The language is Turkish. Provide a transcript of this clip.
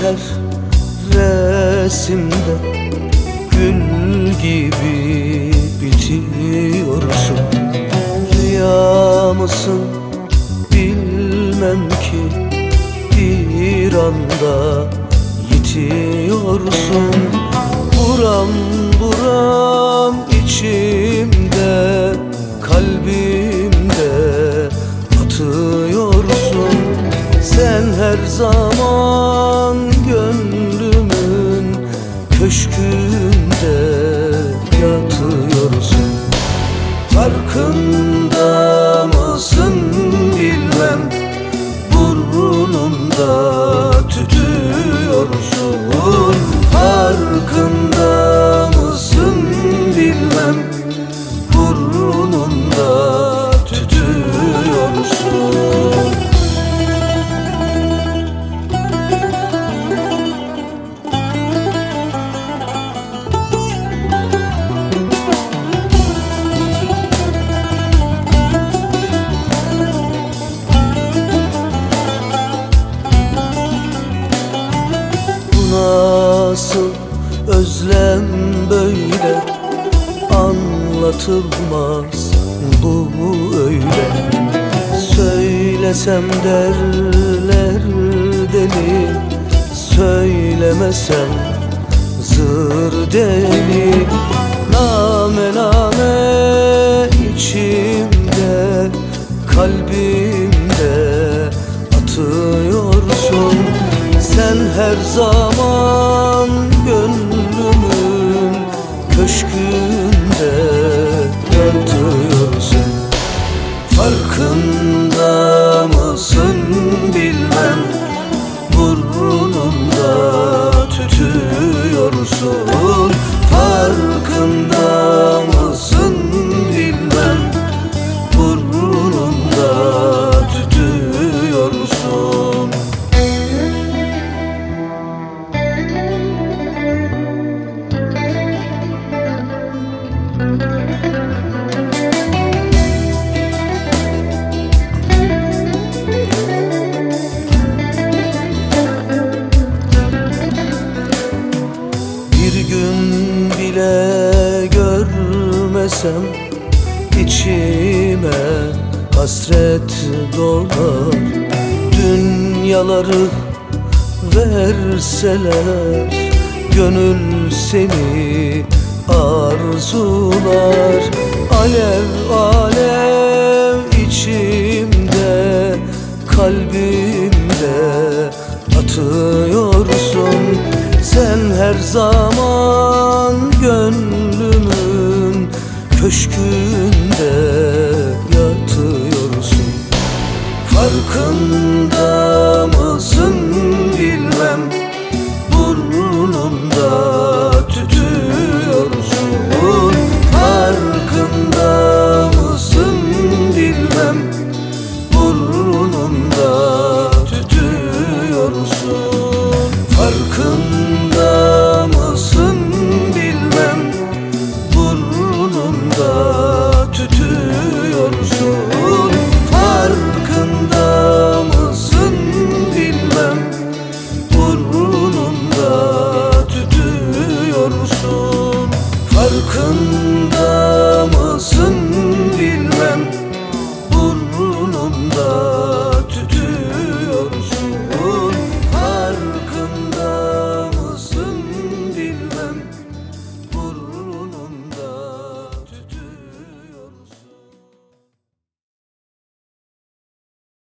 her resimde gül gibi bitiyorsun. Rüya mısın bilmem ki, bir anda yitiyorsun. Buram buram içimde, kalbimde atıyorsun. Sen her zaman gönlümün köşkünde yatıyorsun. Farkında mısın bilmem, burnumda tütüyorsun. Farkında mısın bilmem, burnumda tütüyorsun. Nasıl özlem böyle, anlatılmaz bu öyle. Söylesem derler deli, söylemesem zır deli. Name name içimde, kalbimde atıyorsun. Sen her zaman gönlümün köşkünde yatıyorsun. Farkında mısın bilmem, burnumda tütüyorsun. Farkında mısın bilmem, burnumda tütüyorsun. Bir gün bile görmesem içime hasret dolar. Dünyaları verseler gönül seni arzular. Alev alev içimde, kalbimde atıyorsun. Sen her zaman gönlümün köşkünde yatıyorsun. Farkında mısın bilmem, burnumda tütüyorsun. Farkında mısın bilmem, burnumda tütüyorsun. Farkında mısın bilmem, burnumda tütüyorsun. Farkında mısın bilmem, burnumda tütüyorsun. Farkında mısın bilmem, burnumda